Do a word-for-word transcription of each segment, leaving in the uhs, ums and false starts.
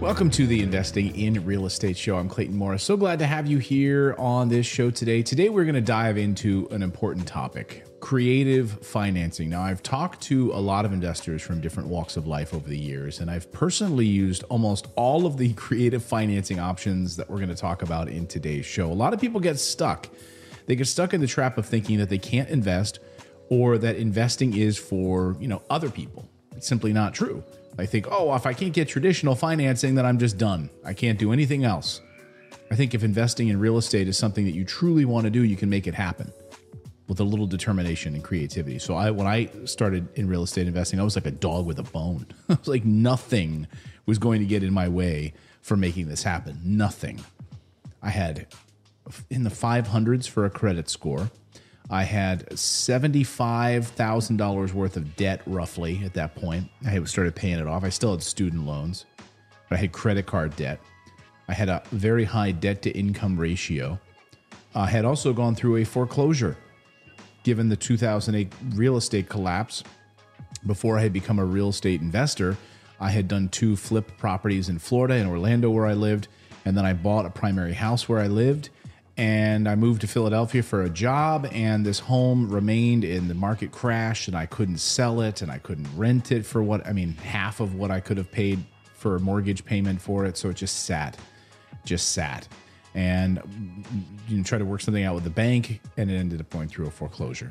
Welcome to the Investing in Real Estate Show. I'm Clayton Morris. So glad to have you here on this show today. Today, we're going to dive into an important topic, creative financing. Now, I've talked to a lot of investors from different walks of life over the years, and I've personally used almost all of the creative financing options that we're going to talk about in today's show. A lot of people get stuck. They get stuck in the trap of thinking that they can't invest or that investing is for, you know, other people. It's simply not true. I think, oh, if I can't get traditional financing, then I'm just done. I can't do anything else. I think if investing in real estate is something that you truly want to do, you can make it happen with a little determination and creativity. So I, when I started in real estate investing, I was like a dog with a bone. I was like nothing was going to get in my way for making this happen. Nothing. I had in the five hundreds for a credit score. I had seventy-five thousand dollars worth of debt roughly at that point. I had started paying it off. I still had student loans, but I had credit card debt. I had a very high debt to income ratio. I had also gone through a foreclosure given the two thousand eight real estate collapse. Before I had become a real estate investor, I had done two flip properties in Florida and Orlando where I lived, and then I bought a primary house where I lived. And I moved to Philadelphia for a job, and this home remained in the market crash, and I couldn't sell it, and I couldn't rent it for what, I mean, half of what I could have paid for a mortgage payment for it. So it just sat, just sat. And you know, tried to work something out with the bank, and it ended up going through a foreclosure.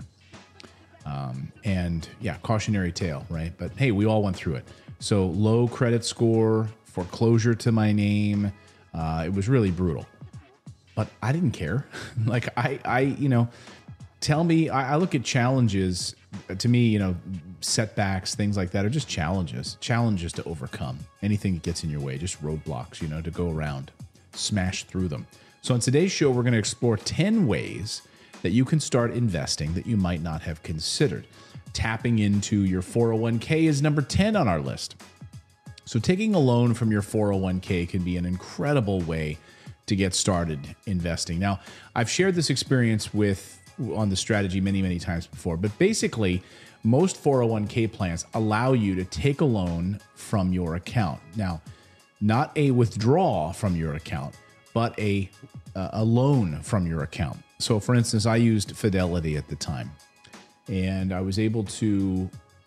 Um, and yeah, cautionary tale, right? But hey, we all went through it. So low credit score, foreclosure to my name. Uh, it was really brutal. But I didn't care. like I, I, you know, tell me, I, I look at challenges to me, you know, setbacks, things like that are just challenges, challenges to overcome. Anything that gets in your way, just roadblocks, you know, to go around, smash through them. So on today's show, we're going to explore ten ways that you can start investing that you might not have considered. Tapping into your four oh one k is number ten on our list. So taking a loan from your four oh one k can be an incredible way to get started investing. Now, I've shared this experience with on the strategy many, many times before, but basically, most four oh one k plans allow you to take a loan from your account. Now, not a withdrawal from your account, but a uh, a loan from your account. So, for instance, I used Fidelity at the time, and I was able to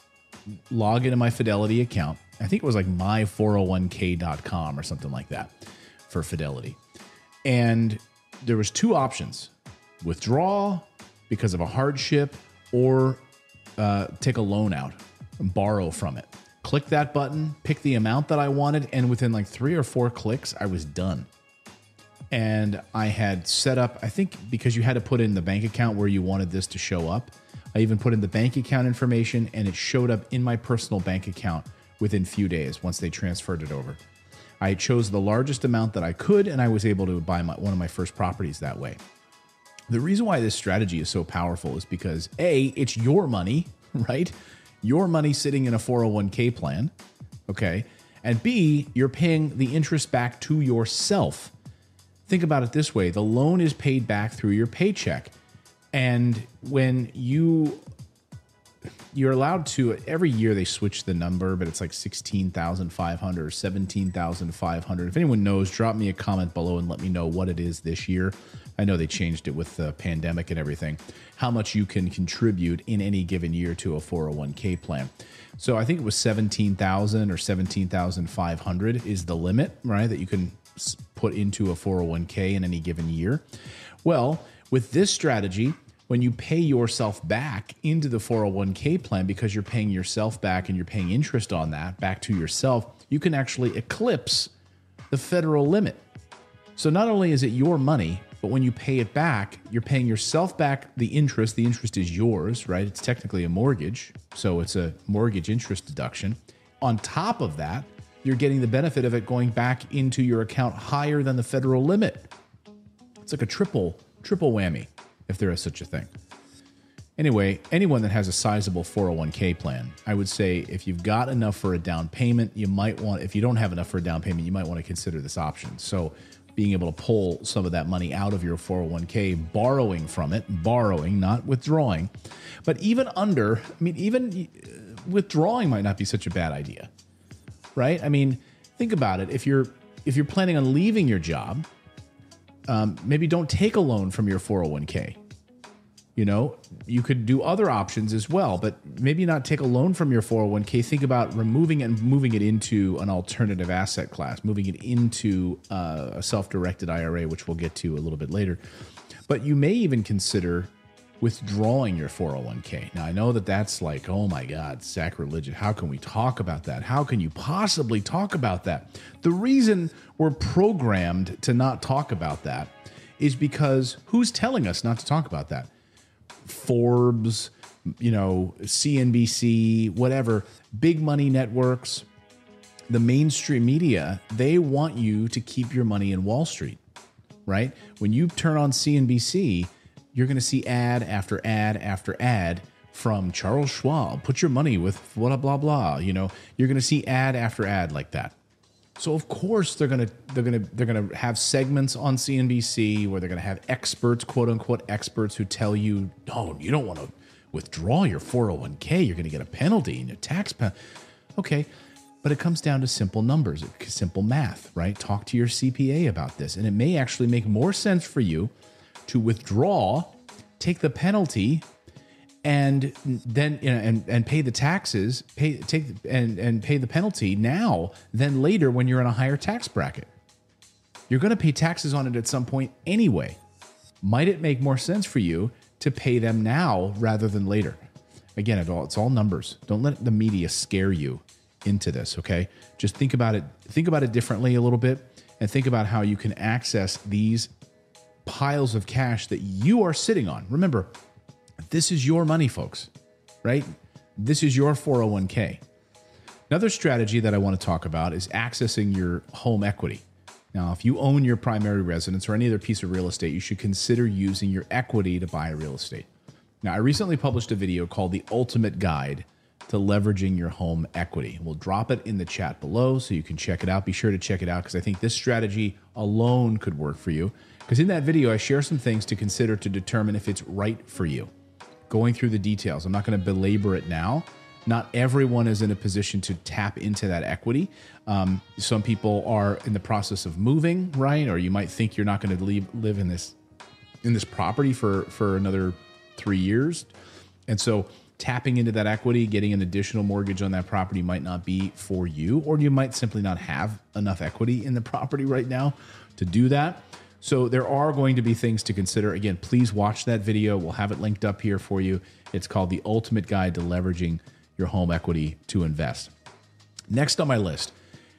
log into my Fidelity account. I think it was like my four oh one k dot com or something like that for Fidelity. And there was two options: withdraw because of a hardship, or uh, take a loan out and borrow from it. Click that button, pick the amount that I wanted, and within like three or four clicks, I was done. And I had set up, I think because you had to put in the bank account where you wanted this to show up, I even put in the bank account information, and it showed up in my personal bank account within a few days once they transferred it over. I chose the largest amount that I could, and I was able to buy my, one of my first properties that way. The reason why this strategy is so powerful is because A, it's your money, right? Your money sitting in a four oh one k plan, okay? And B, you're paying the interest back to yourself. Think about it this way. The loan is paid back through your paycheck. And when you... You're allowed to, every year they switch the number, but it's like sixteen thousand five hundred or seventeen thousand five hundred. If anyone knows, drop me a comment below and let me know what it is this year. I know they changed it with the pandemic and everything, how much you can contribute in any given year to a four oh one k plan. So I think it was seventeen thousand or seventeen thousand five hundred is the limit, right, that you can put into a four oh one k in any given year. Well, with this strategy, when you pay yourself back into the four oh one k plan, because you're paying yourself back and you're paying interest on that back to yourself, you can actually eclipse the federal limit. So not only is it your money, but when you pay it back, you're paying yourself back the interest. The interest is yours, right? It's technically a mortgage, so it's a mortgage interest deduction. On top of that, you're getting the benefit of it going back into your account higher than the federal limit. It's like a triple, triple whammy, if there is such a thing. Anyway, anyone that has a sizable four oh one k plan, I would say if you've got enough for a down payment, you might want, if you don't have enough for a down payment, you might want to consider this option. So being able to pull some of that money out of your four oh one k, borrowing from it, borrowing, not withdrawing. But even under, I mean, even withdrawing might not be such a bad idea, right? I mean, think about it. If you're if you're planning on leaving your job, um, maybe don't take a loan from your four oh one k. You know, you could do other options as well, but maybe not take a loan from your four oh one k. Think about removing it and moving it into an alternative asset class, moving it into uh, a self-directed I R A, which we'll get to a little bit later. But you may even consider withdrawing your four oh one k. Now, I know that that's like, oh my God, sacrilegious. How can we talk about that? How can you possibly talk about that? The reason we're programmed to not talk about that is because who's telling us not to talk about that? Forbes, you know, C N B C, whatever, big money networks, the mainstream media, they want you to keep your money in Wall Street, right? When you turn on C N B C, you're going to see ad after ad after ad from Charles Schwab. Put your money with blah, blah, blah. You know, you're going to see ad after ad like that. So of course they're gonna they're gonna they're gonna have segments on C N B C where they're gonna have experts, quote unquote experts, who tell you, no, you don't want to withdraw your four oh one k. You're gonna get a penalty and a tax penalty. Okay, but it comes down to simple numbers, simple math, right? Talk to your C P A about this, and it may actually make more sense for you to withdraw, take the penalty, and then you know, and and pay the taxes, pay take and and pay the penalty now than later when you're in a higher tax bracket. You're going to pay taxes on it at some point anyway. Might it make more sense for you to pay them now rather than later? Again, it all it's all numbers. Don't let the media scare you into this, okay? Just think about it. Think about it differently a little bit, and think about how you can access these piles of cash that you are sitting on. Remember, this is your money, folks, right? This is your four oh one k. Another strategy that I want to talk about is accessing your home equity. Now, if you own your primary residence or any other piece of real estate, you should consider using your equity to buy real estate. Now, I recently published a video called The Ultimate Guide to Leveraging Your Home Equity. We'll drop it in the chat below so you can check it out. Be sure to check it out because I think this strategy alone could work for you. Because in that video, I share some things to consider to determine if it's right for you. Going through the details. I'm not going to belabor it now. Not everyone is in a position to tap into that equity. Um, some people are in the process of moving, right? Or you might think you're not going to leave, live in this in this property for, for another three years. And so tapping into that equity, getting an additional mortgage on that property might not be for you, or you might simply not have enough equity in the property right now to do that. So there are going to be things to consider. Again, please watch that video. We'll have it linked up here for you. It's called The Ultimate Guide to Leveraging Your Home Equity to Invest. Next on my list,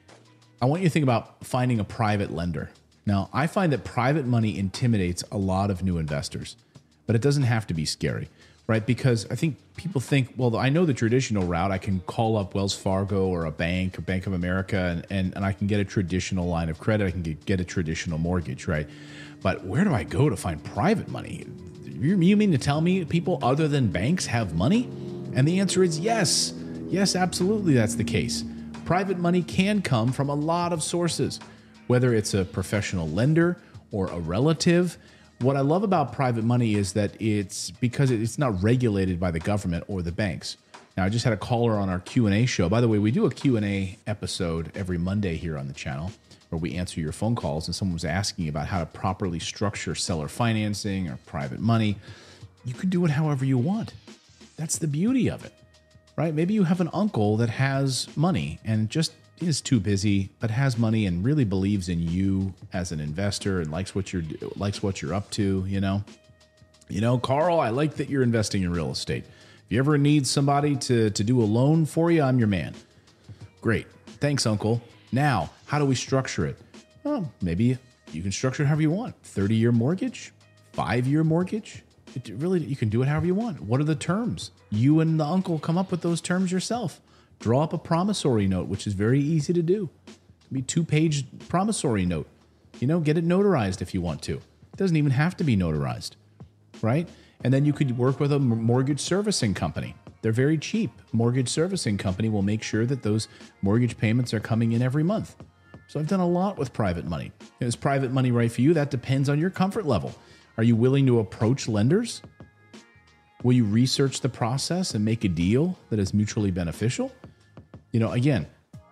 I want you to think about finding a private lender. Now, I find that private money intimidates a lot of new investors, but it doesn't have to be scary, right? Because I think people think, well, I know the traditional route. I can call up Wells Fargo or a bank or Bank of America, and, and, and I can get a traditional line of credit. I can get, get a traditional mortgage, right? But where do I go to find private money? You mean to tell me people other than banks have money? And the answer is yes. Yes, absolutely, that's the case. Private money can come from a lot of sources, whether it's a professional lender or a relative. What I love about private money is that it's because it's not regulated by the government or the banks. Now, I just had a caller on our Q and A show. By the way, we do a Q and A episode every Monday here on the channel where we answer your phone calls, and someone was asking about how to properly structure seller financing or private money. You could do it however you want. That's the beauty of it, right? Maybe you have an uncle that has money and just is too busy, but has money and really believes in you as an investor and likes what you're likes what you're up to. You know, you know, Carl, I like that you're investing in real estate. If you ever need somebody to to do a loan for you, I'm your man. Great, thanks, uncle. Now, how do we structure it? Well, maybe you can structure it however you want. thirty-year mortgage, five-year mortgage. It really, you can do it however you want. What are the terms? You and the uncle come up with those terms yourself. Draw up a promissory note, which is very easy to do. It can be a two-page promissory note. You know, get it notarized if you want to. It doesn't even have to be notarized, right? And then you could work with a mortgage servicing company. They're very cheap. Mortgage servicing company will make sure that those mortgage payments are coming in every month. So I've done a lot with private money. Is private money right for you? That depends on your comfort level. Are you willing to approach lenders? Will you research the process and make a deal that is mutually beneficial? You know, again,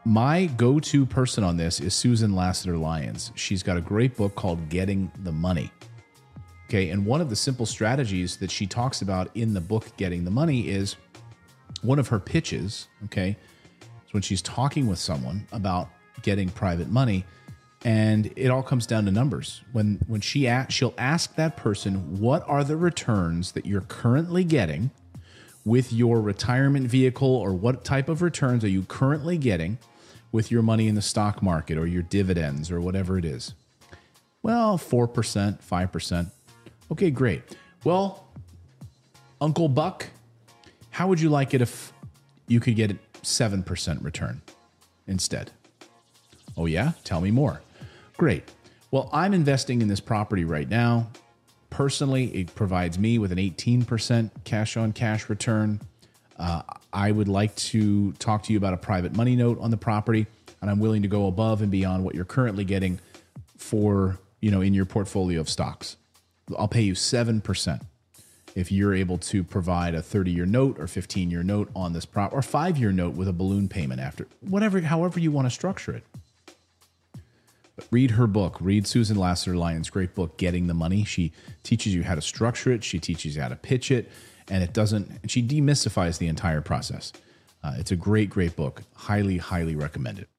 My go-to person on this is Susan Lassiter-Lyons. She's got a great book called Getting the Money. Okay, and one of the simple strategies that she talks about in the book Getting the Money is one of her pitches, okay, is when she's talking with someone about getting private money, and it all comes down to numbers. When when she a- she'll ask that person, what are the returns that you're currently getting with your retirement vehicle, or what type of returns are you currently getting with your money in the stock market or your dividends or whatever it is? Well, four percent, five percent. Okay, great. Well, Uncle Buck, how would you like it if you could get a seven percent return instead? Oh yeah? Tell me more. Great. Well, I'm investing in this property right now. Personally, it provides me with an eighteen percent cash on cash return. Uh, I would like to talk to you about a private money note on the property, and I'm willing to go above and beyond what you're currently getting for, you know, in your portfolio of stocks. I'll pay you seven percent if you're able to provide a thirty-year note or fifteen-year note on this prop, or five-year note with a balloon payment after, whatever, however you want to structure it. But read her book. Read Susan Lassiter-Lyons' great book, Getting the Money. She teaches you how to structure it. She teaches you how to pitch it, and it doesn't. And she demystifies the entire process. Uh, it's a great, great book. Highly, highly recommend it.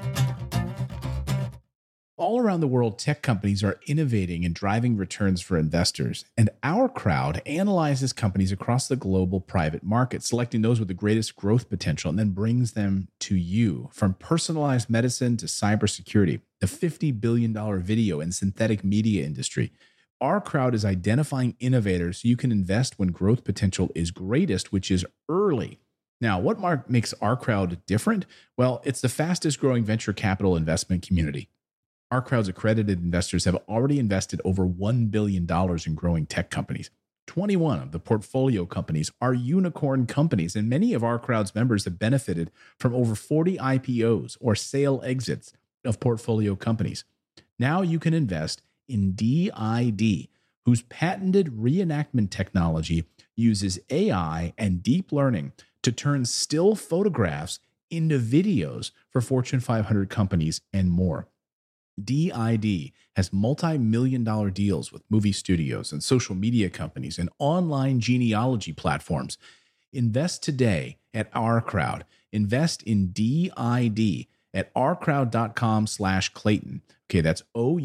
All around the world, tech companies are innovating and driving returns for investors, and Our Crowd analyzes companies across the global private market, selecting those with the greatest growth potential, and then brings them to you. From personalized medicine to cybersecurity, the fifty billion dollars video and synthetic media industry, Our Crowd is identifying innovators so you can invest when growth potential is greatest, which is early. Now, what mark makes Our Crowd different? Well, it's the fastest growing venture capital investment community. Our Crowd's accredited investors have already invested over one billion dollars in growing tech companies. twenty-one of the portfolio companies are unicorn companies, and many of Our Crowd's members have benefited from over forty I P Os or sale exits of portfolio companies. Now you can invest in D I D, whose patented reenactment technology uses A I and deep learning to turn still photographs into videos for Fortune five hundred companies and more. D I D has multi-million dollar deals with movie studios and social media companies and online genealogy platforms. Invest today at Our Crowd. Invest in D I D at ourcrowd.com slash Clayton. Okay, that's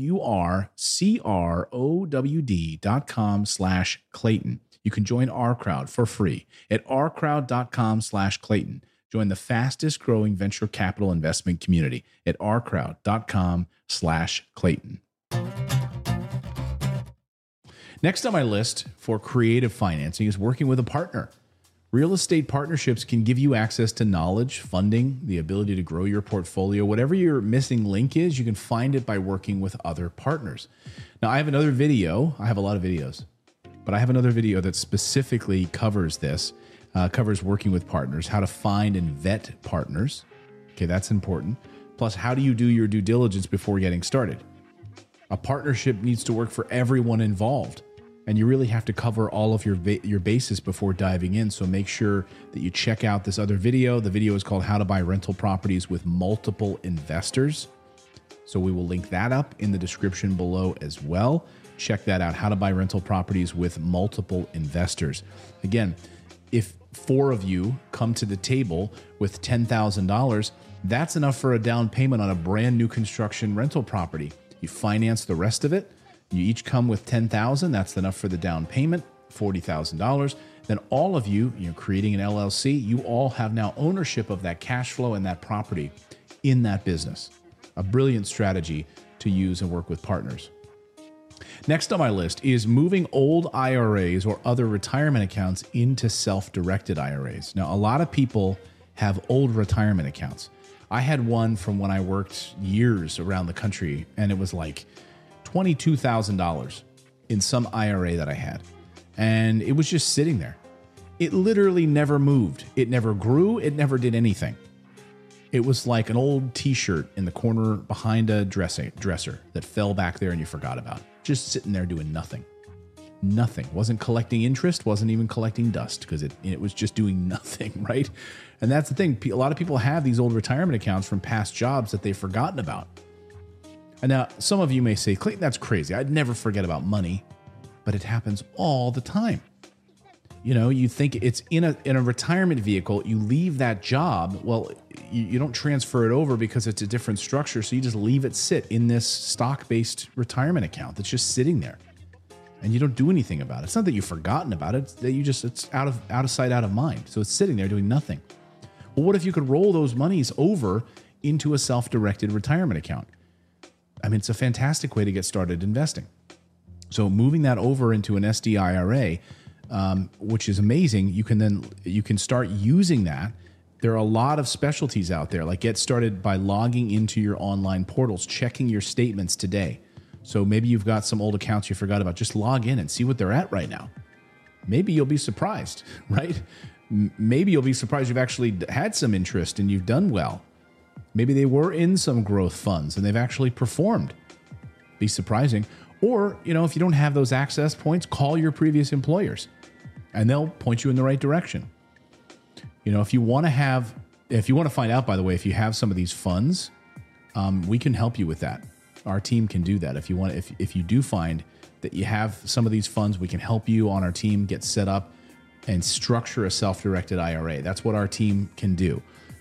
O-U-R-C-R-O-W-D dot com slash Clayton. You can join Our Crowd for free at ourcrowd.com slash Clayton. Join the fastest growing venture capital investment community at ourcrowd.com slash Clayton. Next on my list for creative financing is working with a partner. Real estate partnerships can give you access to knowledge, funding, the ability to grow your portfolio. Whatever your missing link is, you can find it by working with other partners. Now, I have another video. I have a lot of videos, but I have another video that specifically covers this. Uh, covers working with partners, how to find and vet partners. Okay, that's important. Plus, how do you do your due diligence before getting started? A partnership needs to work for everyone involved, and you really have to cover all of your ba- your bases before diving in. So make sure that you check out this other video. The video is called How to Buy Rental Properties with Multiple Investors. So we will link that up in the description below as well. Check that out, How to Buy Rental Properties with Multiple Investors. Again, if four of you come to the table with ten thousand dollars, that's enough for a down payment on a brand new construction rental property. You finance the rest of it. You each come with ten thousand dollars. That's enough for the down payment, forty thousand dollars. Then all of you, you know, creating an L L C, you all have now ownership of that cash flow and that property in that business. A brilliant strategy to use and work with partners. Next on my list is moving old I R As or other retirement accounts into self-directed I R As. Now, a lot of people have old retirement accounts. I had one from when I worked years around the country, and it was like twenty-two thousand dollars in some I R A that I had. And it was just sitting there. It literally never moved. It never grew. It never did anything. It was like an old t-shirt in the corner behind a dressing, dresser that fell back there and you forgot about. Just sitting there doing nothing. nothing. Wasn't collecting interest, wasn't even collecting dust because it, it was just doing nothing, right? And that's the thing. A lot of people have these old retirement accounts from past jobs that they've forgotten about. And now some of you may say, Clayton, that's crazy. I'd never forget about money, but it happens all the time. You know, you think it's in a in a retirement vehicle, you leave that job. Well, you, you don't transfer it over because it's a different structure. So you just leave it sit in this stock-based retirement account that's just sitting there. And you don't do anything about it. It's not that you've forgotten about it. It's that you just, it's out of out of sight, out of mind. So it's sitting there doing nothing. Well, what if you could roll those monies over into a self-directed retirement account? I mean, it's a fantastic way to get started investing. So moving that over into an S D I R A, um, which is amazing, you can then you can start using that. There are a lot of specialties out there. Like get started by logging into your online portals, checking your statements today. So maybe you've got some old accounts you forgot about. Just log in and see what they're at right now. Maybe you'll be surprised, right? M- maybe you'll be surprised you've actually had some interest and you've done well. Maybe they were in some growth funds and they've actually performed. Be surprising. Or, you know, if you don't have those access points, call your previous employers and they'll point you in the right direction. You know, if you want to have, if you want to find out, by the way, if you have some of these funds, um, we can help you with that. Our team can do that. If you want, if if you do find that you have some of these funds, we can help you on our team get set up and structure a self-directed I R A. That's what our team can do.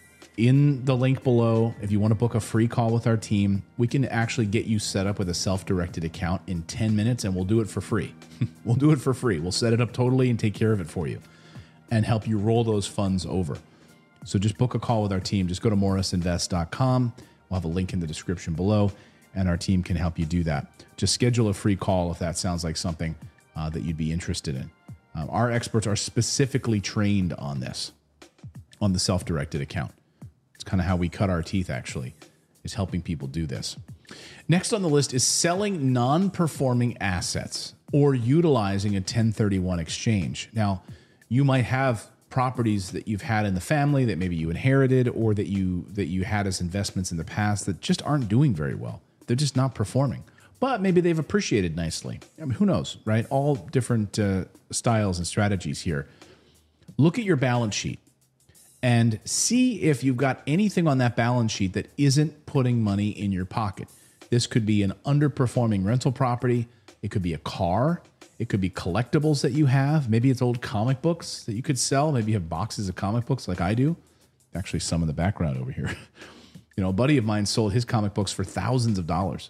In the link below, if you want to book a free call with our team, we can actually get you set up with a self-directed account in ten minutes, and we'll do it for free. We'll do it for free. We'll set it up totally and take care of it for you and help you roll those funds over. So just book a call with our team. Just go to morris invest dot com. We'll have a link in the description below, and our team can help you do that. Just schedule a free call if that sounds like something uh, that you'd be interested in. Um, our experts are specifically trained on this, on the self-directed account. It's kind of how we cut our teeth, actually, is helping people do this. Next on the list is selling non-performing assets or utilizing a ten thirty-one exchange. Now, you might have properties that you've had in the family that maybe you inherited or that you that you had as investments in the past that just aren't doing very well. They're just not performing. But maybe they've appreciated nicely. I mean, who knows, right? All different uh, styles and strategies here. Look at your balance sheet and see if you've got anything on that balance sheet that isn't putting money in your pocket. This could be an underperforming rental property. It could be a car. It could be collectibles that you have. Maybe it's old comic books that you could sell. Maybe you have boxes of comic books like I do. Actually, some in the background over here. You know, a buddy of mine sold his comic books for thousands of dollars.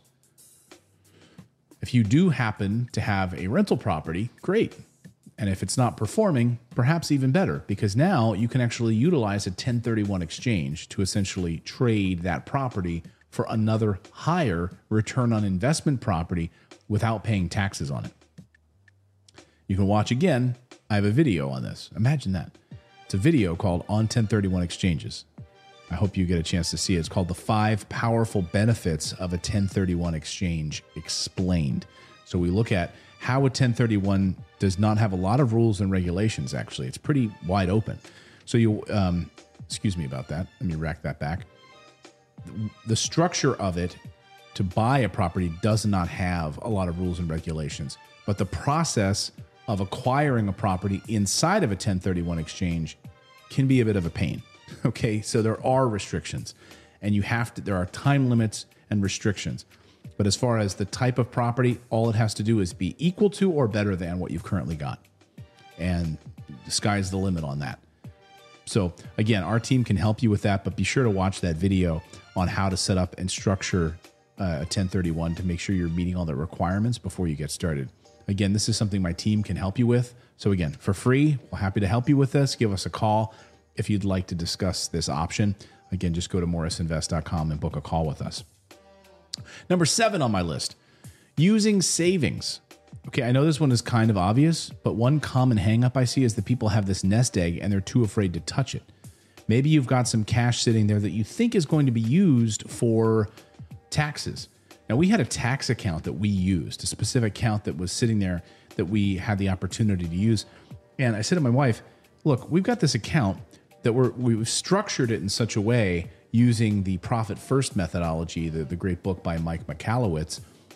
If you do happen to have a rental property, great. And if it's not performing, perhaps even better, because now you can actually utilize a ten thirty-one exchange to essentially trade that property for another higher return on investment property without paying taxes on it. You can watch again. I have a video on this. Imagine that. It's a video called On ten thirty-one Exchanges. I hope you get a chance to see it. It's called The Five Powerful Benefits of a ten thirty-one Exchange Explained. So we look at how a ten thirty-one does not have a lot of rules and regulations, actually. It's pretty wide open. So you, um, excuse me about that. Let me rack that back. The structure of it to buy a property does not have a lot of rules and regulations, but the process of acquiring a property inside of a ten thirty-one exchange can be a bit of a pain. Okay, so there are restrictions, and you have to, there are time limits and restrictions. But as far as the type of property, all it has to do is be equal to or better than what you've currently got. And the sky's the limit on that. So again, our team can help you with that, but be sure to watch that video on how to set up and structure uh, a ten thirty-one to make sure you're meeting all the requirements before you get started. Again, this is something my team can help you with. So again, for free, we're happy to help you with this. Give us a call if you'd like to discuss this option. Again, just go to morris invest dot com and book a call with us. Number seven on my list, using savings. Okay, I know this one is kind of obvious, but one common hang-up I see is that people have this nest egg and they're too afraid to touch it. Maybe you've got some cash sitting there that you think is going to be used for taxes. Now, we had a tax account that we used, a specific account that was sitting there that we had the opportunity to use. And I said to my wife, look, we've got this account that we're, we've structured it in such a way using the Profit First methodology, the, the great book by Mike Michalowicz,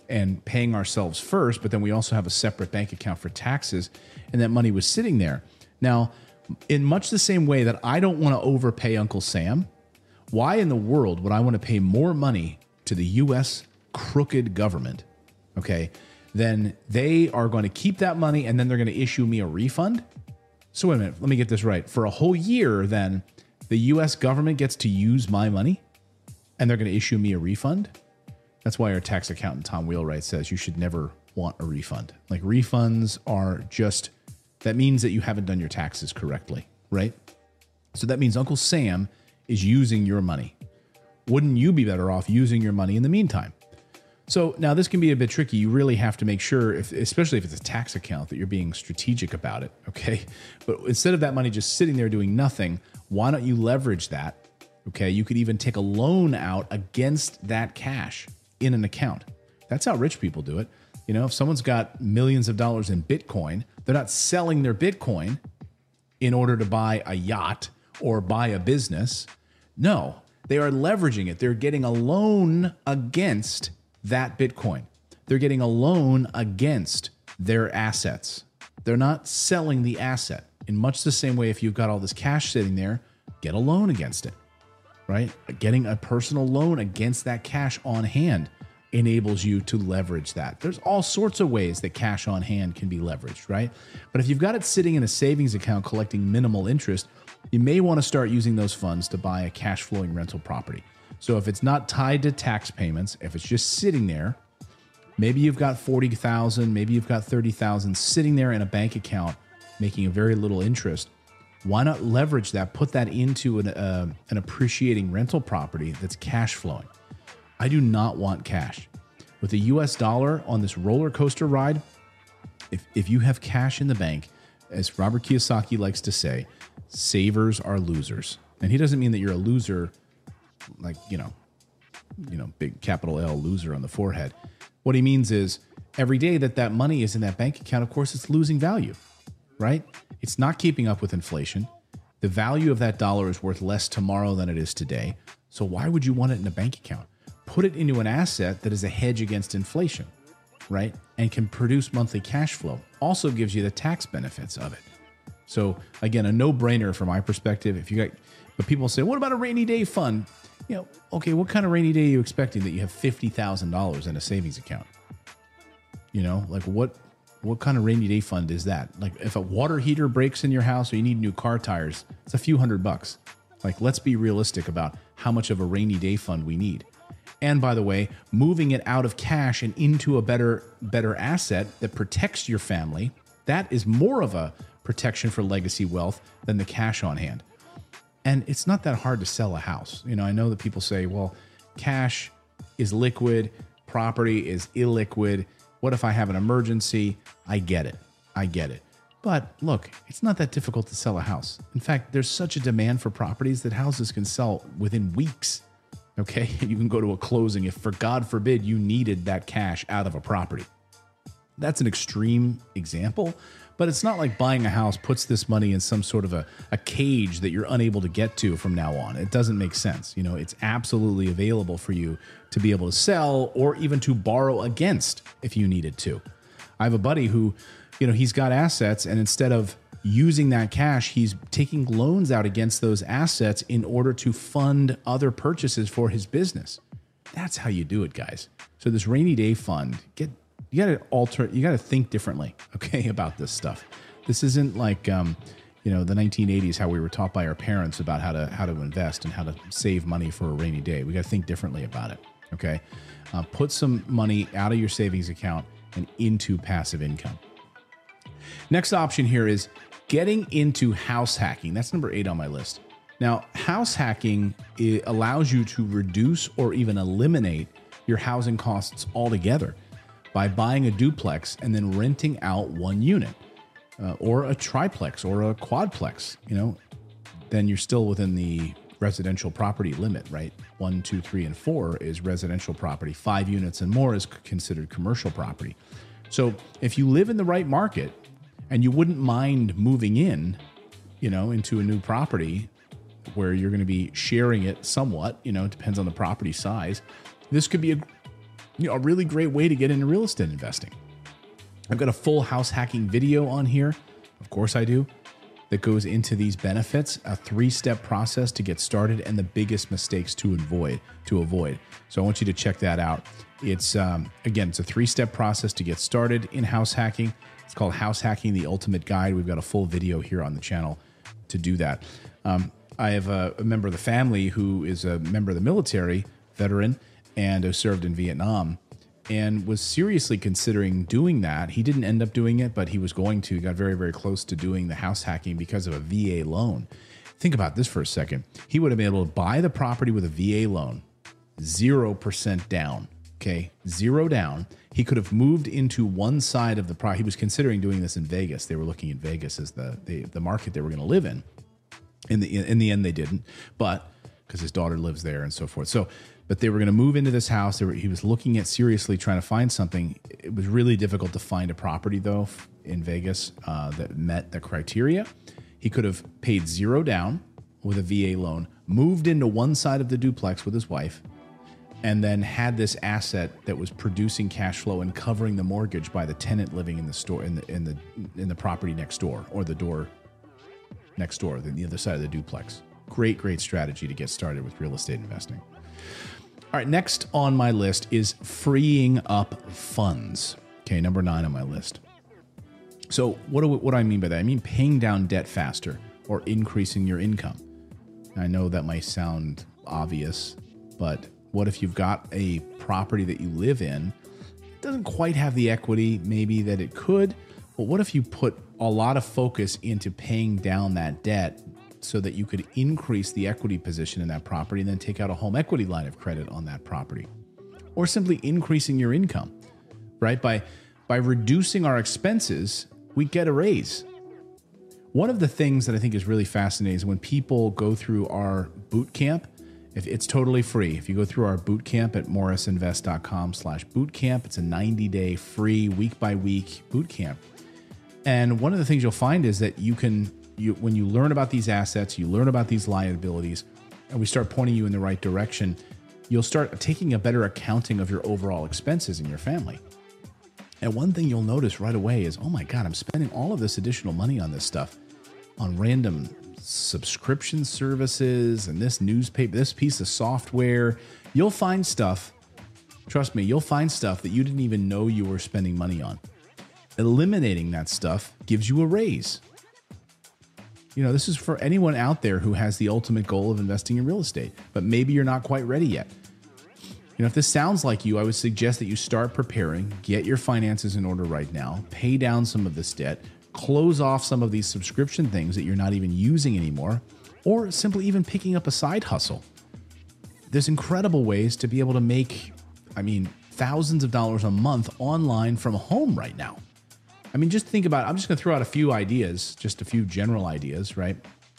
and paying ourselves first, but then we also have a separate bank account for taxes, and that money was sitting there. Now, in much the same way that I don't want to overpay Uncle Sam, why in the world would I want to pay more money to the U S crooked government, okay, then they are going to keep that money and then they're going to issue me a refund? So wait a minute, let me get this right. For a whole year, then the U S government gets to use my money and they're going to issue me a refund? That's why our tax accountant, Tom Wheelwright, says you should never want a refund. Like, refunds are just, that means that you haven't done your taxes correctly, right? So that means Uncle Sam is using your money. Wouldn't you be better off using your money in the meantime? So now this can be a bit tricky. You really have to make sure, if, especially if it's a tax account, that you're being strategic about it, okay? But instead of that money just sitting there doing nothing, why don't you leverage that, okay? You could even take a loan out against that cash in an account. That's how rich people do it. You know, if someone's got millions of dollars in Bitcoin, they're not selling their Bitcoin in order to buy a yacht or buy a business. No, they are leveraging it. They're getting a loan against that Bitcoin. They're getting a loan against their assets. They're not selling the asset. In much the same way, if you've got all this cash sitting there, get a loan against it, right? Getting a personal loan against that cash on hand enables you to leverage that. There's all sorts of ways that cash on hand can be leveraged, right? But if you've got it sitting in a savings account collecting minimal interest, you may want to start using those funds to buy a cash flowing rental property. So if it's not tied to tax payments, if it's just sitting there, maybe you've got forty thousand, maybe you've got thirty thousand sitting there in a bank account making a very little interest. Why not leverage that, put that into an, uh, an appreciating rental property that's cash flowing? I do not want cash. With the U S dollar on this roller coaster ride, if, if you have cash in the bank, as Robert Kiyosaki likes to say, savers are losers. And he doesn't mean that you're a loser, like, you know, you know, big capital L loser on the forehead. What he means is every day that that money is in that bank account, of course, it's losing value, right? It's not keeping up with inflation. The value of that dollar is worth less tomorrow than it is today. So why would you want it in a bank account? Put it into an asset that is a hedge against inflation, right? And can produce monthly cash flow. Also gives you the tax benefits of it. So again, a no-brainer from my perspective. If you got, but people say, what about a rainy day fund? You know, okay, what kind of rainy day are you expecting that you have fifty thousand dollars in a savings account? You know, like what, what kind of rainy day fund is that? Like if a water heater breaks in your house or you need new car tires, it's a few hundred bucks. Like, let's be realistic about how much of a rainy day fund we need. And by the way, moving it out of cash and into a better, better asset that protects your family, that is more of a protection for legacy wealth than the cash on hand. And it's not that hard to sell a house. You know, I know that people say, well, cash is liquid, property is illiquid. What if I have an emergency? I get it. I get it. But look, it's not that difficult to sell a house. In fact, there's such a demand for properties that houses can sell within weeks. Okay, you can go to a closing if, for God forbid, you needed that cash out of a property. That's an extreme example, but it's not like buying a house puts this money in some sort of a, a cage that you're unable to get to from now on. It doesn't make sense. You know, it's absolutely available for you to be able to sell or even to borrow against if you needed to. I have a buddy who, you know, he's got assets, and instead of using that cash, he's taking loans out against those assets in order to fund other purchases for his business. That's how you do it, guys. So this rainy day fund, get you got to alter, you got to think differently, okay, about this stuff. This isn't like, um, you know, the nineteen eighties, how we were taught by our parents about how to how to invest and how to save money for a rainy day. We got to think differently about it, okay? Uh, put some money out of your savings account and into passive income. Next option here is getting into house hacking. That's number eight on my list. Now, house hacking, it allows you to reduce or even eliminate your housing costs altogether by buying a duplex and then renting out one unit, uh, or a triplex or a quadplex. You know, then you're still within the residential property limit, right? One, two, three, and four is residential property. Five units and more is considered commercial property. So if you live in the right market, and you wouldn't mind moving in, you know, into a new property where you're going to be sharing it somewhat, you know, it depends on the property size. This could be a you know, a really great way to get into real estate investing. I've got a full house hacking video on here. Of course I do. That goes into these benefits, a three-step process to get started and the biggest mistakes to avoid. To avoid. So I want you to check that out. It's, um, again, it's a three-step process to get started in house hacking. It's called House Hacking, the Ultimate Guide. We've got a full video here on the channel to do that. Um, I have a, a member of the family who is a member of the military, veteran, and who served in Vietnam, and was seriously considering doing that. He didn't end up doing it, but he was going to. He got very, very close to doing the house hacking because of a V A loan. Think about this for a second. He would have been able to buy the property with a V A loan, zero percent down, okay? Zero down. He could have moved into one side of the property. He was considering doing this in Vegas. They were looking at Vegas as the, the, the market they were going to live in. In the, in the end, they didn't, but because his daughter lives there and so forth. So, but they were going to move into this house. They were, he was looking at seriously trying to find something. It was really difficult to find a property, though, in Vegas uh, that met the criteria. He could have paid zero down with a V A loan, moved into one side of the duplex with his wife, and then had this asset that was producing cash flow and covering the mortgage by the tenant living in the store in the in the in the property next door, or the door next door, the other side of the duplex. Great, great strategy to get started with real estate investing. All right, next on my list is freeing up funds. Okay, number nine on my list. So what do, what do I mean by that? I mean paying down debt faster or increasing your income. I know that might sound obvious, but what if you've got a property that you live in? It doesn't quite have the equity maybe that it could, but what if you put a lot of focus into paying down that debt so that you could increase the equity position in that property and then take out a home equity line of credit on that property? Or simply increasing your income, right? By, by reducing our expenses, we get a raise. One of the things that I think is really fascinating is when people go through our boot camp. If it's totally free. If you go through our boot camp at morrisinvest.com slash boot camp, it's a ninety day free week by week boot camp. And one of the things you'll find is that you can, you, when you learn about these assets, you learn about these liabilities, and we start pointing you in the right direction, you'll start taking a better accounting of your overall expenses in your family. And one thing you'll notice right away is, oh my God, I'm spending all of this additional money on this stuff, on random subscription services and this newspaper, this piece of software. You'll find stuff, trust me, you'll find stuff that you didn't even know you were spending money on. Eliminating that stuff gives you a raise. You know, this is for anyone out there who has the ultimate goal of investing in real estate, but maybe you're not quite ready yet. You know, if this sounds like you, I would suggest that you start preparing, get your finances in order right now, pay down some of this debt, close off some of these subscription things that you're not even using anymore, or simply even picking up a side hustle. There's incredible ways to be able to make, I mean, thousands of dollars a month online from home right now. I mean, just think about it. I'm just going to throw out a few ideas, just a few general ideas, right?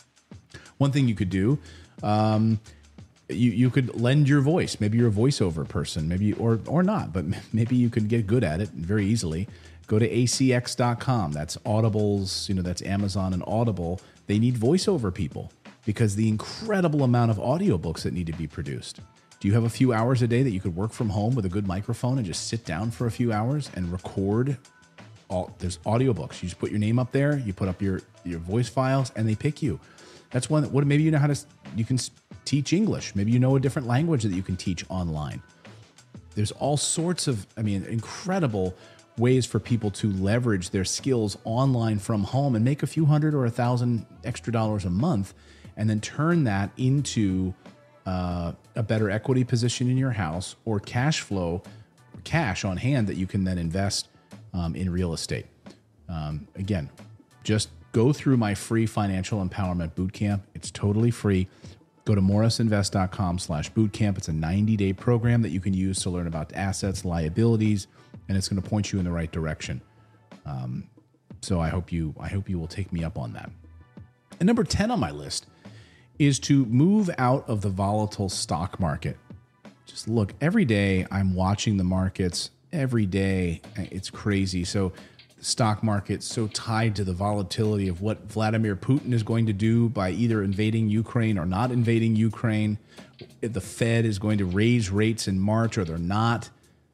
One thing you could do, um, you you could lend your voice. Maybe you're a voiceover person, maybe or or not, but maybe you could get good at it very easily. Go to A C X dot com. That's Audible's, you know, that's Amazon and Audible. They need voiceover people because the incredible amount of audiobooks that need to be produced. Do you have a few hours a day that you could work from home with a good microphone and just sit down for a few hours and record? All, there's audiobooks. You just put your name up there, you put up your, your voice files, and they pick you. That's one. What maybe you know how to, you can teach English. Maybe you know a different language that you can teach online. There's all sorts of, I mean, incredible ways for people to leverage their skills online from home and make a few hundred or a thousand extra dollars a month, and then turn that into uh, a better equity position in your house or cash flow, cash on hand that you can then invest um, in real estate. Um, again, just go through my free financial empowerment bootcamp. It's totally free. Go to morrisinvest.com slash bootcamp. It's a ninety day program that you can use to learn about assets, liabilities, and it's going to point you in the right direction. Um, so I hope you, I hope you will take me up on that. And number ten on my list is to move out of the volatile stock market. Just look, every day I'm watching the markets. Every day it's crazy. So the stock market's so tied to the volatility of what Vladimir Putin is going to do by either invading Ukraine or not invading Ukraine. If the Fed is going to raise rates in March or they're not.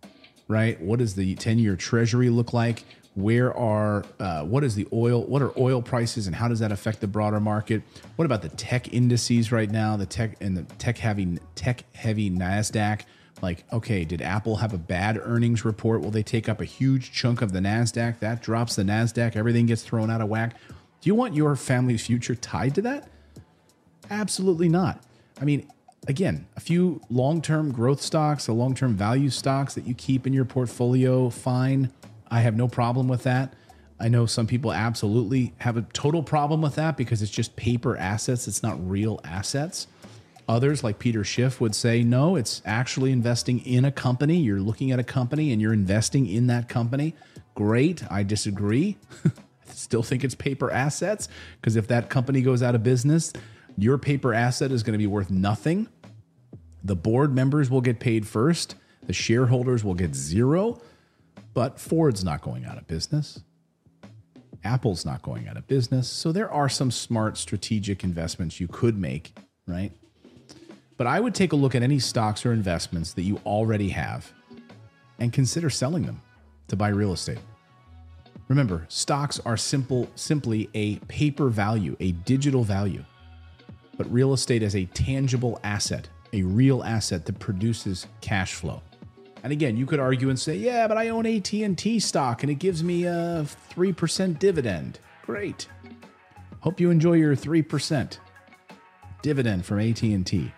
right? What does the ten-year treasury look like? Where are, uh, what is the oil, what are oil prices and how does that affect the broader market? What about the tech indices right now, the tech and the tech heavy, tech heavy NASDAQ? Like, okay, did Apple have a bad earnings report? Will they take up a huge chunk of the NASDAQ? That drops the NASDAQ, everything gets thrown out of whack. Do you want your family's future tied to that? Absolutely not. I mean, again, a few long-term growth stocks, a long-term value stocks that you keep in your portfolio, fine. I have no problem with that. I know some people absolutely have a total problem with that because it's just paper assets. It's not real assets. Others, like Peter Schiff, would say, no, it's actually investing in a company. You're looking at a company and you're investing in that company. Great. I disagree. I still think it's paper assets because if that company goes out of business, your paper asset is going to be worth nothing. The board members will get paid first. The shareholders will get zero. But Ford's not going out of business. Apple's not going out of business. So there are some smart strategic investments you could make, right? But I would take a look at any stocks or investments that you already have and consider selling them to buy real estate. Remember, stocks are simple, simply a paper value, a digital value. But real estate is a tangible asset, a real asset that produces cash flow. And again, you could argue and say, yeah, but I own A T and T stock and it gives me a three percent dividend. Great. Hope you enjoy your three percent dividend from A T and T.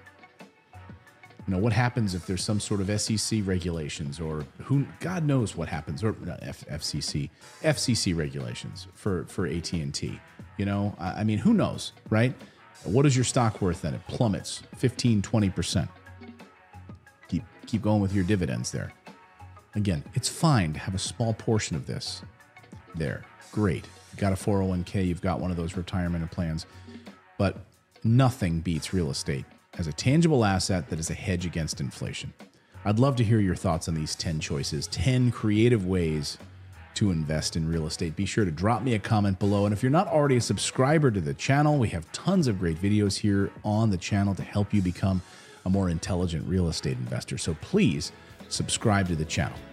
You know, what happens if there's some sort of S E C regulations or who, God knows what happens, or not F, FCC, F C C regulations for, for A T and T. You know, I mean, who knows, right? What is your stock worth then? It plummets fifteen, twenty percent. Keep, keep going with your dividends there. Again, it's fine to have a small portion of this there. Great. You've got a four oh one k, you've got one of those retirement plans, but nothing beats real estate as a tangible asset that is a hedge against inflation. I'd love to hear your thoughts on these ten choices, ten creative ways to invest in real estate. Be sure to drop me a comment below. And if you're not already a subscriber to the channel, we have tons of great videos here on the channel to help you become a more intelligent real estate investor. So please subscribe to the channel.